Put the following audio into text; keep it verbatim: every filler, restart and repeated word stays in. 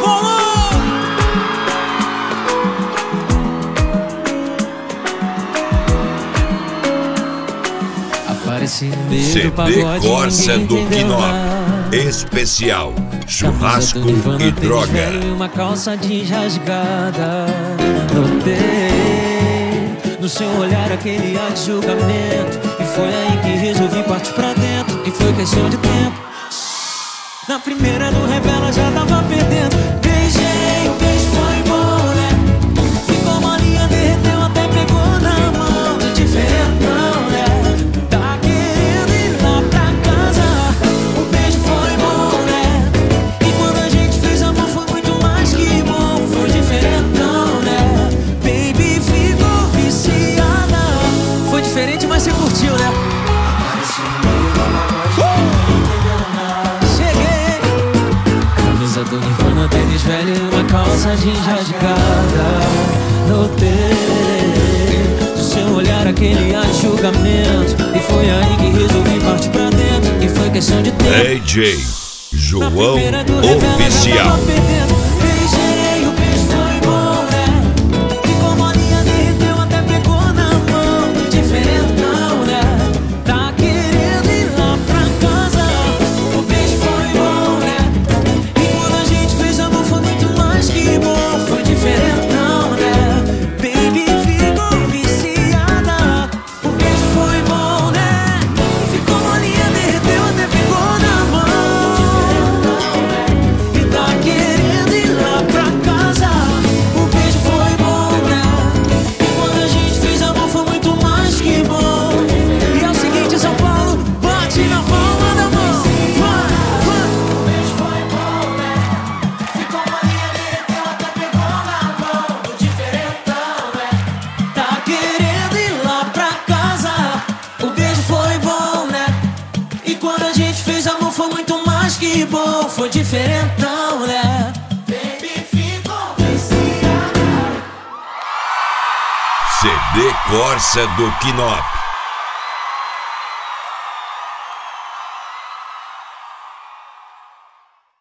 bolou! Apareci no meio C D do pagode, Corsa do entendeu Quinop. nada. Especial churrasco Nirvana, e tênis droga. velho e uma calça jeans rasgada. Notei no seu olhar aquele ar de julgamento, e foi aí que resolvi partir pra dentro. E foi questão de tempo. Na primeira do revela já tava perdendo. Beijei, o beijo foi bom, né? Ficou molinha, derreteu, até pegou na mão. Diferentão, né? Tá querendo ir lá pra casa. O beijo foi bom, né? E quando a gente fez amor foi muito mais que bom. Foi diferentão, né? Baby ficou viciada. Foi diferente, mas você curtiu, né? Do Nirvana, tênis velho e uma calça jeans rasgada. Notei do seu olhar aquele ar de julgamento, e foi aí que resolvi partir pra dentro. E foi questão de tempo. D J João Oficial. Beijei, o beijo foi bom, né? Ficou molinha, derreteu, até pegou na mão. Diferentão, né? Tá querendo ir lá pra casa. O beijo foi bom, né? Que bom, foi diferentão, né? Baby ficou viciada. O beijo foi bom, né? Ficou molinha, derreteu, até pegou na mão. E tá querendo ir lá pra casa. O beijo foi bom, né? E quando a gente fez amor foi muito mais que bom. E é o seguinte, São Paulo, bate na palma da mão. Vai, vai. O beijo foi bom, né? Ficou molinha, foi muito mais que bom, foi diferentão, né? Baby ficou viciada. C D Corsa do Quinop.